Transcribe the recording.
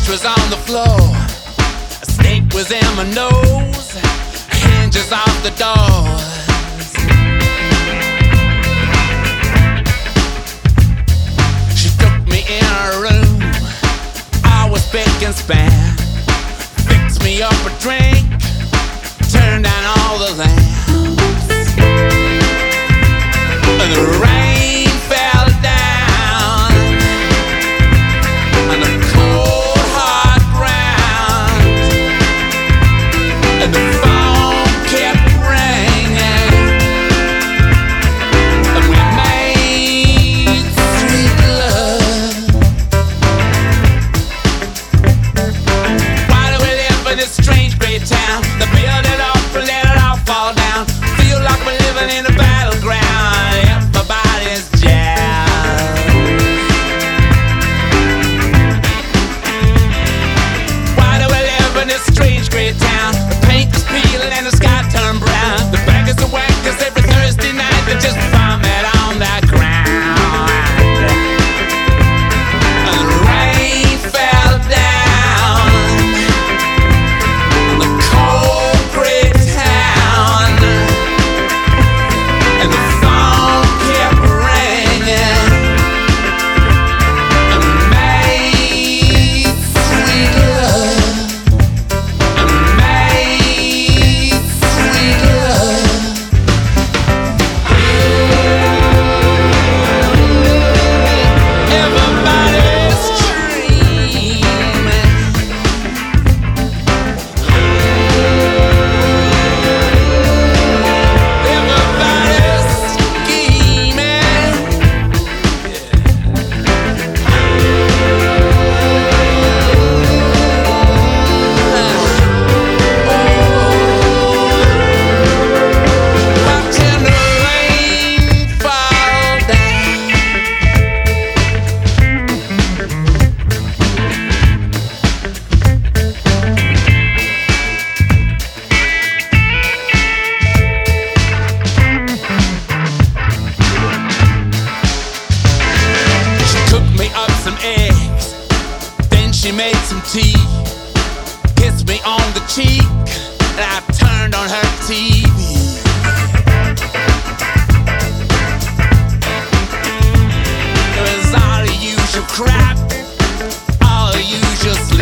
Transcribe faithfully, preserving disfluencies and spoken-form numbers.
trash was on the floor. A snake was in my nose. Hinges off the doors. She took me in her room. I was big and span. Fixed me up a drink. Turned down all the lamps. And the rain fell down on the cold hard ground. And the phone kept ringing. And we made sweet love. Why do we live in this strange great town? The build it up and let it all fall down. Feel like we're living in a battleground. Everybody's jazzed. Why do we live in this strange great town? The paint is peeling and the sky turned brown. The beggars are wankers every Thursday night. They just vomit on that ground. And the rain fell down on the cold great town. And the phone kept ringing. And we made sweet love. And we made sweet love. Everybody's dreaming. Everybody's scheming. Watching the rain fall down. She cooked me up some eggs, then she made some tea. Kissed me on the cheek, and I turned on her T V. It was all the usual crap, all the usual